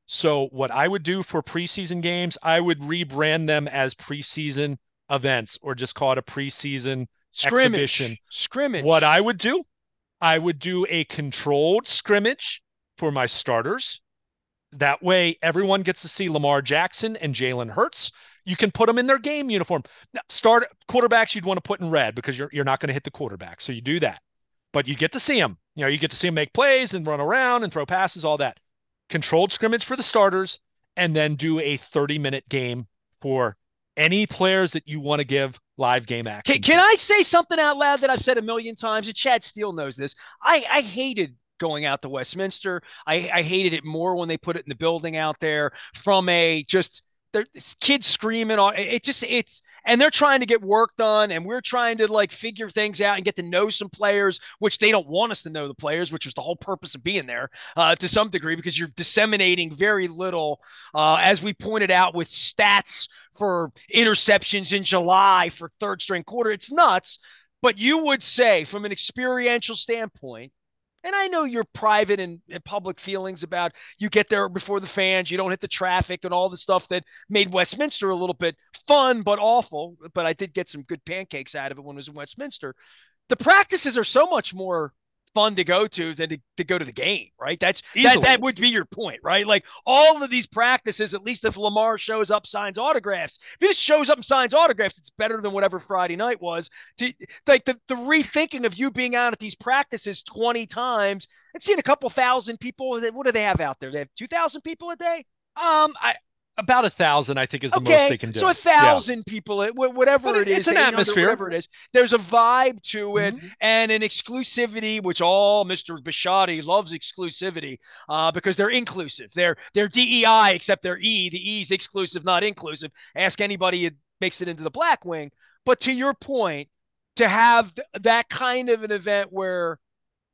So what I would do for preseason games, I would rebrand them as preseason events or just call it a preseason scrimmage. exhibition. Scrimmage. What I would do, I would do a controlled scrimmage for my starters. That way, everyone gets to see Lamar Jackson and Jalen Hurts. You can put them in their game uniform. Now, start quarterbacks you'd want to put in red because you're you're not going to hit the quarterback, so you do that. But you get to see them. You know, you get to see them make plays and run around and throw passes, all that. Controlled scrimmage for the starters, and then do a thirty-minute game for any players that you want to give live game action. Can, can I say something out loud that I've said a million times? And Chad Steele knows this. I, I hated going out to Westminster. I, I hated it more when they put it in the building out there from a just there's kids screaming on it. Just it's and they're trying to get work done, and we're trying to like figure things out and get to know some players, which they don't want us to know the players, which was the whole purpose of being there uh, to some degree, because you're disseminating very little, uh, as we pointed out with stats for interceptions in July for third string quarter. It's nuts, but you would say from an experiential standpoint. And I know your private and, and public feelings about you get there before the fans, you don't hit the traffic and all the stuff that made Westminster a little bit fun but awful. But I did get some good pancakes out of it when I was in Westminster. The practices are so much more fun to go to than to, to go to the game, right? That's that, that would be your point, right? Like all of these practices, at least if Lamar shows up, signs autographs. If he just shows up and signs autographs, it's better than whatever Friday night was. To, like the, the rethinking of you being out at these practices twenty times and seeing a couple thousand people. What do they have out there? They have two thousand people a day? Um, I About a thousand, I think, is the okay, most they can do. So a thousand yeah. people, whatever but it is, it's an atmosphere. Whatever it is, there's a vibe to it mm-hmm. and an exclusivity, which all Mister Bisciotti loves exclusivity uh, because they're inclusive. They're they're D E I, except they're E. The E is exclusive, not inclusive. Ask anybody who makes it into the Black Wing. But to your point, to have th- that kind of an event where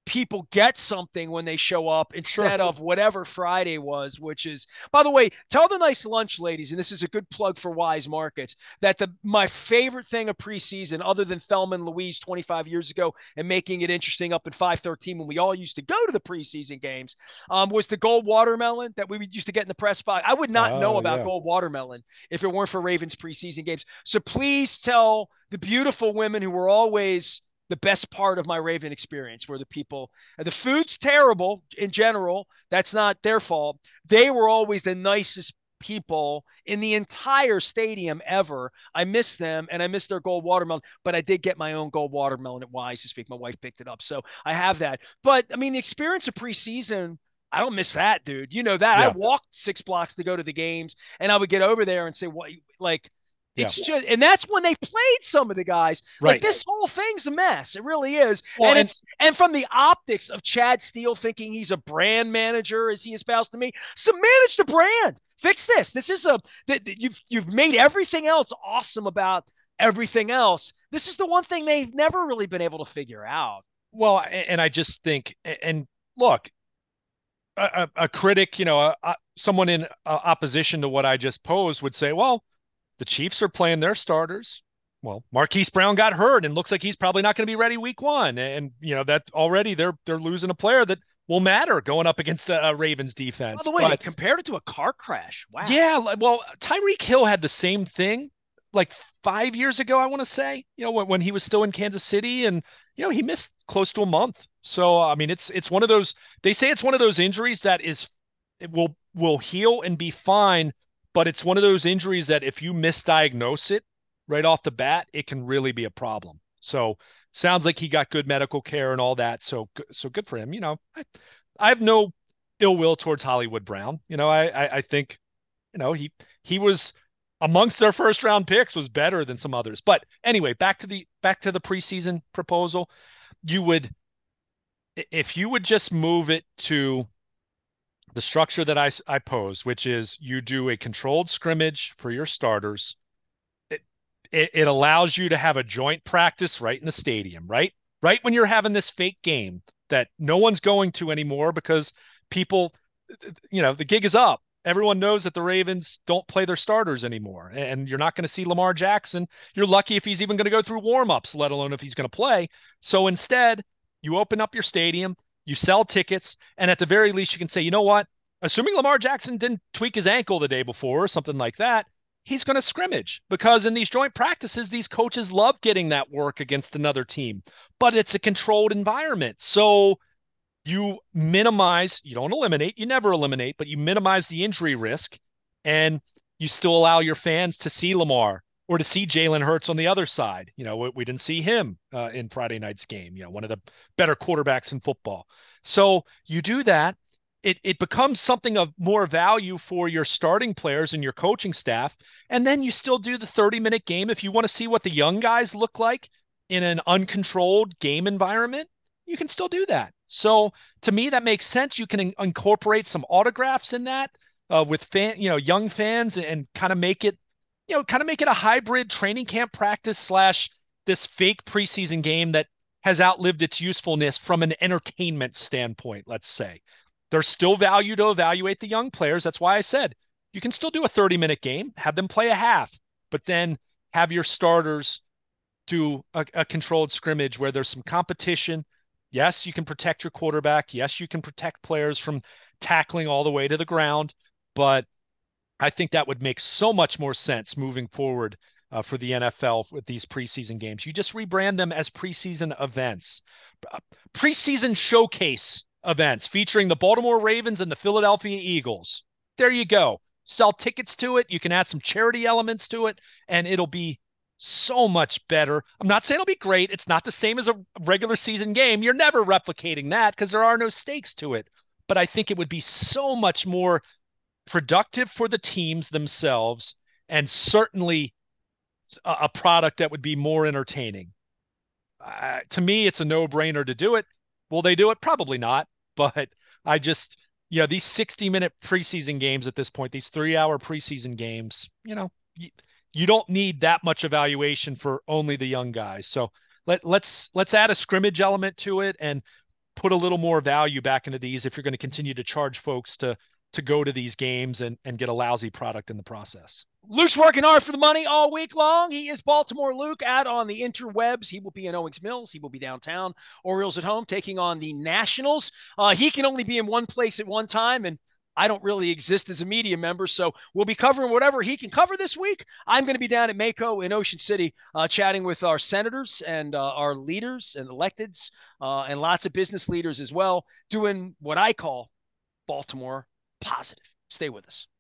people get something when they show up Sure. instead of whatever Friday was, which is, by the way, tell the nice lunch ladies, and this is a good plug for Wise Markets, that the my favorite thing of preseason, other than Thelma and Louise twenty-five years ago and making it interesting up in five thirteen when we all used to go to the preseason games, um, was the gold watermelon that we used to get in the press box. I would not know Oh, about yeah. gold watermelon if it weren't for Ravens preseason games. So please tell the beautiful women who were always the best part of my Raven experience were the people. The food's terrible in general. That's not their fault. They were always the nicest people in the entire stadium ever. I miss them and I miss their gold watermelon, but I did get my own gold watermelon at Wise this week. My wife picked it up. So I have that. But I mean, the experience of preseason, I don't miss that, dude. You know that. I Yeah. walked six blocks to go to the games and I would get over there and say, what, like, Yeah. it's just, and that's when they played some of the guys. Like Right. this whole thing's a mess. It really is. Well, And and it's, and from the optics of Chad Steele thinking he's a brand manager, as he espoused to me, so manage the brand. Fix this. This is a, that you've, you've made everything else awesome about everything else. This is the one thing they've never really been able to figure out. well, and I just think, and look, a, a critic, you know, a, someone in opposition to what I just posed would say, well, the Chiefs are playing their starters. Well, Marquise Brown got hurt and looks like he's probably not going to be ready week one. And, you know, that already they're they're losing a player that will matter going up against the uh, Ravens By defense. the way, they But compared it to a car crash. Wow. yeah, well, Tyreek Hill had the same thing like five years ago, I want to say, you know, when, when he was still in Kansas City, and, you know, he missed close to a month. So, I mean, it's it's one of those, they say it's one of those injuries that is, it will will heal and be fine, but it's one of those injuries that if you misdiagnose it right off the bat, it can really be a problem. So, sounds like he got good medical care and all that. So, so good for him. You know, I, I have no ill will towards Hollywood Brown. You know, I, I, I think, you know, he he was amongst their first round picks, was better than some others. But anyway, back to the back to the preseason proposal. You would, if you would just move it to the structure that I I posed, which is you do a controlled scrimmage for your starters. It, it it allows you to have a joint practice right in the stadium, right? Right when you're having this fake game that no one's going to anymore because people, you know, the gig is up. Everyone knows that the Ravens don't play their starters anymore, and you're not going to see Lamar Jackson. You're lucky if he's even going to go through warmups, let alone if he's going to play. So instead, you open up your stadium, you sell tickets, and at the very least, you can say, you know what? Assuming Lamar Jackson didn't tweak his ankle the day before or something like that, he's going to scrimmage, because in these joint practices, these coaches love getting that work against another team, but it's a controlled environment. So you minimize, you don't eliminate, you never eliminate, but you minimize the injury risk, and you still allow your fans to see Lamar or to see Jalen Hurts on the other side. You know, we, we didn't see him uh, in Friday night's game, you know, one of the better quarterbacks in football. So you do that. It, it becomes something of more value for your starting players and your coaching staff. And then you still do the thirty minute game. If you want to see what the young guys look like in an uncontrolled game environment, you can still do that. So to me, that makes sense. You can in- incorporate some autographs in that uh, with fan, you know, young fans, and kind of make it, you know, kind of make it a hybrid training camp practice slash this fake preseason game that has outlived its usefulness from an entertainment standpoint. Let's say there's still value to evaluate the young players. That's why I said you can still do a thirty minute game, have them play a half, but then have your starters do a, a controlled scrimmage where there's some competition. Yes, you can protect your quarterback. Yes, you can protect players from tackling all the way to the ground. But I think that would make so much more sense moving forward uh, for the N F L with these preseason games. You just rebrand them as preseason events, uh, preseason showcase events featuring the Baltimore Ravens and the Philadelphia Eagles. There you go. Sell tickets to it. You can add some charity elements to it, and it'll be so much better. I'm not saying it'll be great. It's not the same as a regular season game. You're never replicating that because there are no stakes to it. But I think it would be so much more productive for the teams themselves, and certainly a, a product that would be more entertaining. Uh, to me, it's a no-brainer to do it. Will they do it? Probably not. But I just, you know, these sixty minute preseason games at this point, these three hour preseason games, you know, you, you don't need that much evaluation for only the young guys. So let let's let's add a scrimmage element to it, and put a little more value back into these if you're going to continue to charge folks to to go to these games and, and get a lousy product in the process. Luke's working hard for the money all week long. He is Baltimore Luke out on the interwebs. He will be in Owings Mills. He will be downtown. Orioles at home taking on the Nationals. Uh, he can only be in one place at one time, and I don't really exist as a media member, so we'll be covering whatever he can cover this week. I'm going to be down at Mako in Ocean City uh, chatting with our senators and uh, our leaders and electeds uh, and lots of business leaders as well, doing what I call Baltimore Positive. Stay with us.